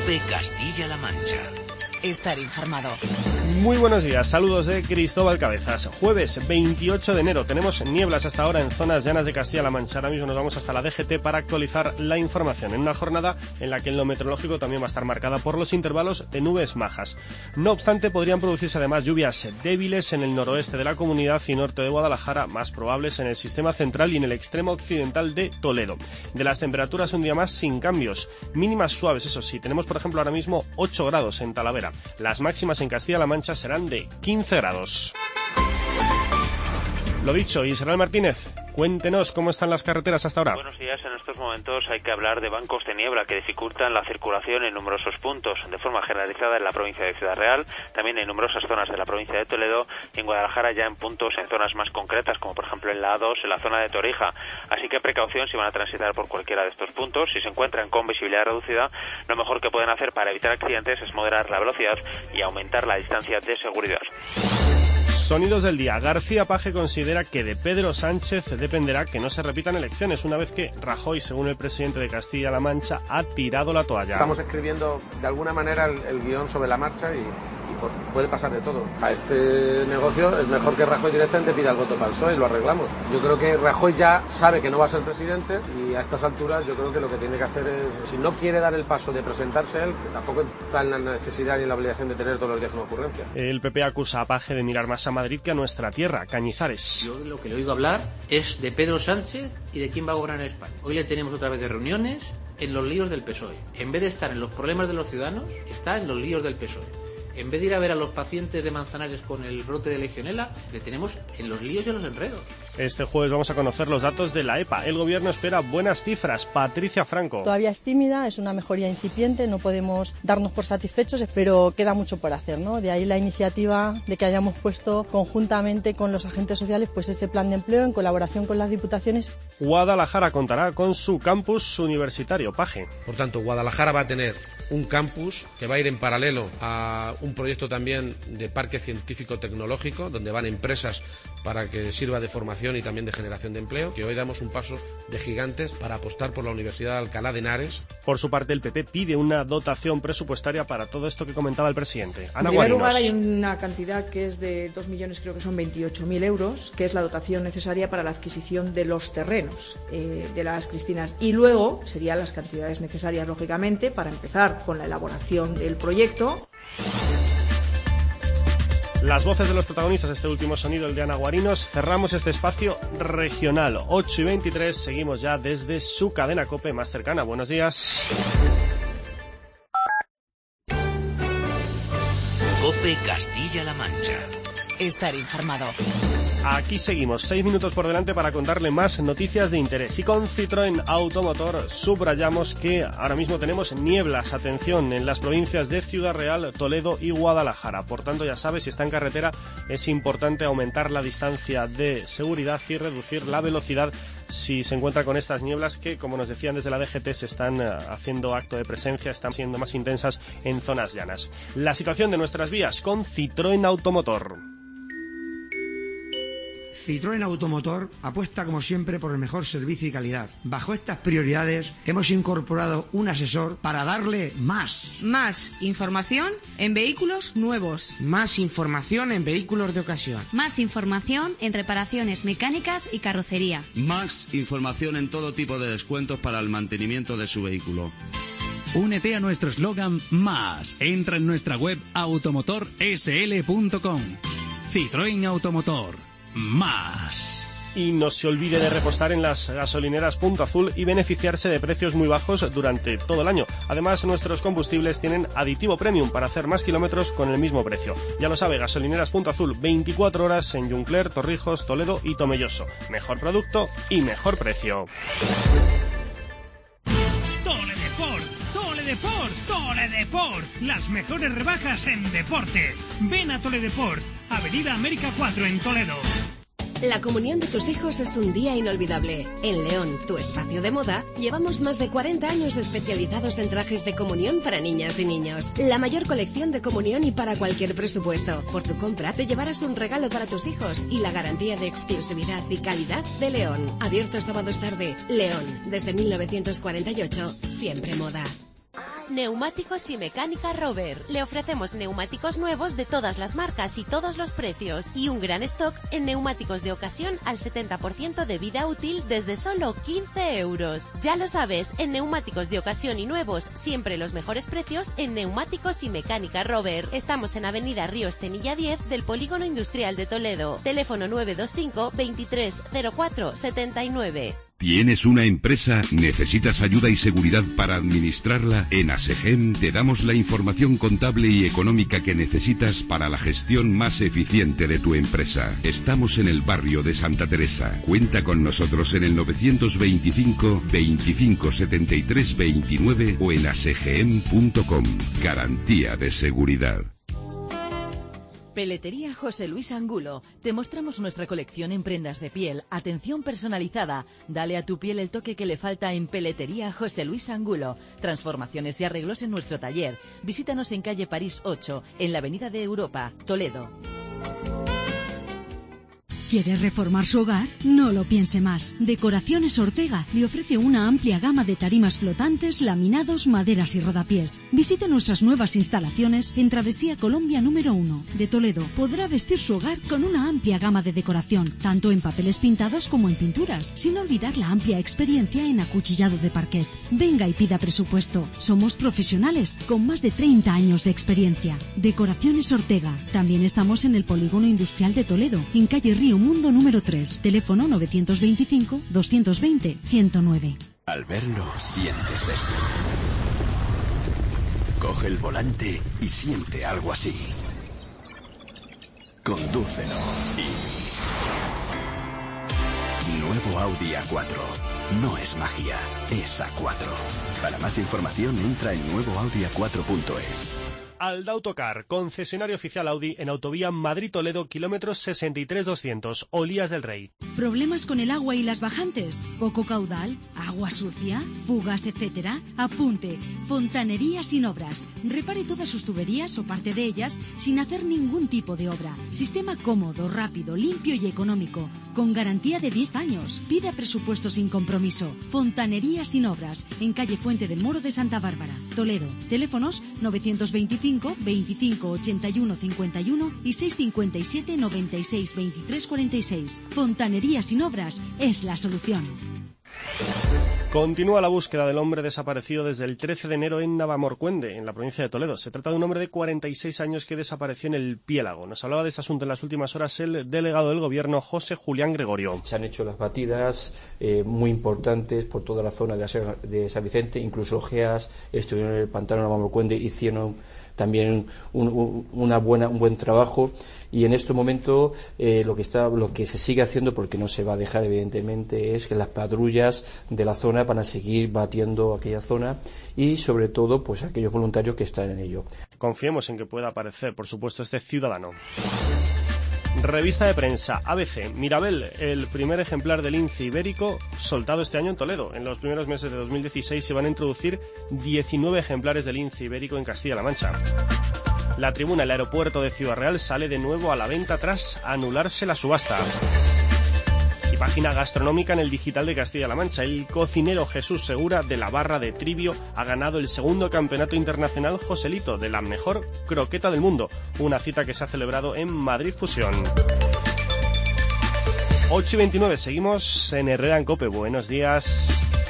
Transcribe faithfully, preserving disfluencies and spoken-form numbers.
COPE Castilla-La Mancha. Estar informado. Muy buenos días, saludos de Cristóbal Cabezas. Jueves veintiocho de enero, tenemos nieblas hasta ahora en zonas llanas de Castilla-La Mancha. Ahora mismo nos vamos hasta la D G T para actualizar la información, en una jornada en la que en lo meteorológico también va a estar marcada por los intervalos de nubes majas. No obstante, podrían producirse además lluvias débiles en el noroeste de la comunidad y norte de Guadalajara, más probables en el sistema central y en el extremo occidental de Toledo. De las temperaturas, un día más sin cambios, mínimas suaves, eso sí. Tenemos, por ejemplo, ahora mismo ocho grados en Talavera. Las máximas en Castilla-La Mancha serán de quince grados. Lo dicho, Israel Martínez, cuéntenos cómo están las carreteras hasta ahora. Buenos días. En estos momentos hay que hablar de bancos de niebla que dificultan la circulación en numerosos puntos, de forma generalizada en la provincia de Ciudad Real, también en numerosas zonas de la provincia de Toledo y en Guadalajara ya en puntos, en zonas más concretas, como por ejemplo en la A dos, en la zona de Torija. Así que precaución si van a transitar por cualquiera de estos puntos. Si se encuentran con visibilidad reducida, lo mejor que pueden hacer para evitar accidentes es moderar la velocidad y aumentar la distancia de seguridad. Sonidos del día. García Paje considera que de Pedro Sánchez dependerá que no se repitan elecciones, una vez que Rajoy, según el presidente de Castilla-La Mancha, ha tirado la toalla. Estamos escribiendo de alguna manera el, el guión sobre la marcha y, y por, puede pasar de todo. A este negocio es mejor que Rajoy directamente pida el voto para el P S O E y lo arreglamos. Yo creo que Rajoy ya sabe que no va a ser presidente y a estas alturas yo creo que lo que tiene que hacer es, si no quiere dar el paso de presentarse él, que tampoco está en la necesidad ni en la obligación de tener todos los días una ocurrencia. El P P acusa a Paje de mirar más a Madrid que a nuestra tierra, Cañizares. Yo lo que le oigo hablar es de Pedro Sánchez y de quién va a gobernar en España. Hoy le tenemos otra vez de reuniones en los líos del P S O E. En vez de estar en los problemas de los ciudadanos, está en los líos del P S O E. En vez de ir a ver a los pacientes de Manzanares con el brote de Legionela, le tenemos en los líos y en los enredos. Este jueves vamos a conocer los datos de la E P A. El gobierno espera buenas cifras. Patricia Franco. Todavía es tímida, es una mejoría incipiente, no podemos darnos por satisfechos, pero queda mucho por hacer, ¿no? De ahí la iniciativa de que hayamos puesto conjuntamente con los agentes sociales pues ese plan de empleo en colaboración con las diputaciones. Guadalajara contará con su campus universitario, Paje. Por tanto, Guadalajara va a tener un campus que va a ir en paralelo a un proyecto también de parque científico-tecnológico, donde van empresas para que sirva de formación y también de generación de empleo, que hoy damos un paso de gigantes para apostar por la Universidad de Alcalá de Henares. Por su parte, el P P pide una dotación presupuestaria para todo esto que comentaba el presidente. Ana En primer Guarinos. lugar, hay una cantidad que es de dos millones, creo que son veintiocho mil euros, que es la dotación necesaria para la adquisición de los terrenos eh, de las Cristinas. Y luego serían las cantidades necesarias, lógicamente, para empezar con la elaboración del proyecto. Las voces de los protagonistas, este último sonido, el de Ana Guarinos. Cerramos este espacio regional. ocho y veintitrés, seguimos ya desde su cadena COPE más cercana. Buenos días. COPE Castilla-La Mancha. Estar informado. Aquí seguimos, seis minutos por delante para contarle más noticias de interés. Y con Citroën Automotor subrayamos que ahora mismo tenemos nieblas, atención, en las provincias de Ciudad Real, Toledo y Guadalajara. Por tanto, ya sabe, si está en carretera es importante aumentar la distancia de seguridad y reducir la velocidad si se encuentra con estas nieblas que, como nos decían desde la D G T, se están haciendo acto de presencia, están siendo más intensas en zonas llanas. La situación de nuestras vías con Citroën Automotor. Citroën Automotor apuesta como siempre por el mejor servicio y calidad. Bajo estas prioridades hemos incorporado un asesor para darle más. Más información en vehículos nuevos. Más información en vehículos de ocasión. Más información en reparaciones mecánicas y carrocería. Más información en todo tipo de descuentos para el mantenimiento de su vehículo. Únete a nuestro eslogan Más. Entra en nuestra web automotor s l punto com. Citroën Automotor. Más. Y no se olvide de repostar en las gasolineras Punto Azul y beneficiarse de precios muy bajos durante todo el año. Además, nuestros combustibles tienen aditivo premium para hacer más kilómetros con el mismo precio. Ya lo sabe, gasolineras Punto Azul, veinticuatro horas en Juncler, Torrijos, Toledo y Tomelloso. Mejor producto y mejor precio. Toledeport, Toledeport, Toledeport. Las mejores rebajas en deporte. Ven a Toledeport, Avenida América cuatro en Toledo. La comunión de tus hijos es un día inolvidable. En León, tu espacio de moda, llevamos más de cuarenta años especializados en trajes de comunión para niñas y niños. La mayor colección de comunión y para cualquier presupuesto. Por tu compra te llevarás un regalo para tus hijos y la garantía de exclusividad y calidad de León. Abierto sábados tarde. León, desde mil novecientos cuarenta y ocho, siempre moda. Neumáticos y Mecánica Robert. Le ofrecemos neumáticos nuevos de todas las marcas y todos los precios y un gran stock en neumáticos de ocasión al setenta por ciento de vida útil desde solo quince euros. Ya lo sabes, en neumáticos de ocasión y nuevos, siempre los mejores precios en Neumáticos y Mecánica Robert. Estamos en Avenida Ríos Tenilla diez del Polígono Industrial de Toledo. Teléfono nueve dos cinco, veintitrés, cero cuatro, setenta y nueve. ¿Tienes una empresa? ¿Necesitas ayuda y seguridad para administrarla? En ASEGEM te damos la información contable y económica que necesitas para la gestión más eficiente de tu empresa. Estamos en el barrio de Santa Teresa. Cuenta con nosotros en el novecientos veinticinco, veinticinco, setenta y tres, veintinueve o en asegem punto com. Garantía de seguridad. Peletería José Luis Angulo. Te mostramos nuestra colección en prendas de piel, atención personalizada. Dale a tu piel el toque que le falta en Peletería José Luis Angulo. Transformaciones y arreglos en nuestro taller. Visítanos en calle París ocho, en la Avenida de Europa, Toledo. ¿Quiere reformar su hogar? No lo piense más. Decoraciones Ortega le ofrece una amplia gama de tarimas flotantes, laminados, maderas y rodapiés. Visite nuestras nuevas instalaciones en Travesía Colombia número uno de Toledo. Podrá vestir su hogar con una amplia gama de decoración, tanto en papeles pintados como en pinturas, sin olvidar la amplia experiencia en acuchillado de parquet. Venga y pida presupuesto. Somos profesionales con más de treinta años de experiencia. Decoraciones Ortega. También estamos en el Polígono Industrial de Toledo, en calle Río Mundo número tres, teléfono novecientos veinticinco, doscientos veinte, ciento nueve. Al verlo, sientes esto. Coge el volante y siente algo así. Condúcelo y... Nuevo Audi A cuatro. No es magia, es A cuatro. Para más información entra en nuevo audi a cuatro punto es. Aldautocar, concesionario oficial Audi en autovía Madrid-Toledo, kilómetros sesenta y tres doscientos, Olías del Rey. ¿Problemas con el agua y las bajantes? ¿Poco caudal? ¿Agua sucia? ¿Fugas, etcétera? Apunte, Fontanería Sin Obras. Repare todas sus tuberías o parte de ellas sin hacer ningún tipo de obra. Sistema cómodo, rápido, limpio y económico, con garantía de diez años. Pida presupuesto sin compromiso. Fontanería Sin Obras, en calle Fuente del Moro de Santa Bárbara, Toledo. Teléfonos novecientos veinticinco, veinticinco, ochenta y uno, cincuenta y uno y seiscientos cincuenta y siete, noventa y seis, veintitrés, cuarenta y seis. Fontanería Sin Obras es la solución. Continúa la búsqueda del hombre desaparecido desde el trece de enero en Navamorcuende, en la provincia de Toledo. Se trata de un hombre de cuarenta y seis años que desapareció en el Piélago. Nos hablaba de este asunto en las últimas horas el delegado del Gobierno, José Julián Gregorio. Se han hecho las batidas eh, muy importantes por toda la zona de, la, de San Vicente, incluso Geas, estuvieron en el pantano de Navamorcuende, hicieron también un, un, una buena, un buen trabajo, y en este momento eh, lo que está, lo que se sigue haciendo, porque no se va a dejar evidentemente, es que las patrullas de la zona van a seguir batiendo aquella zona y sobre todo pues aquellos voluntarios que están en ello. Confiemos en que pueda aparecer, por supuesto, este ciudadano. Revista de prensa A B C. Mirabel, el primer ejemplar del lince ibérico soltado este año en Toledo. En los primeros meses de dos mil dieciséis se van a introducir diecinueve ejemplares del lince ibérico en Castilla-La Mancha. La Tribuna, el aeropuerto de Ciudad Real, sale de nuevo a la venta tras anularse la subasta. Y página gastronómica en el digital de Castilla-La Mancha. El cocinero Jesús Segura de la Barra de Trivio ha ganado el segundo campeonato internacional Joselito de la mejor croqueta del mundo. Una cita que se ha celebrado en Madrid Fusión. ocho y veintinueve, seguimos en Herrera en Cope. Buenos días.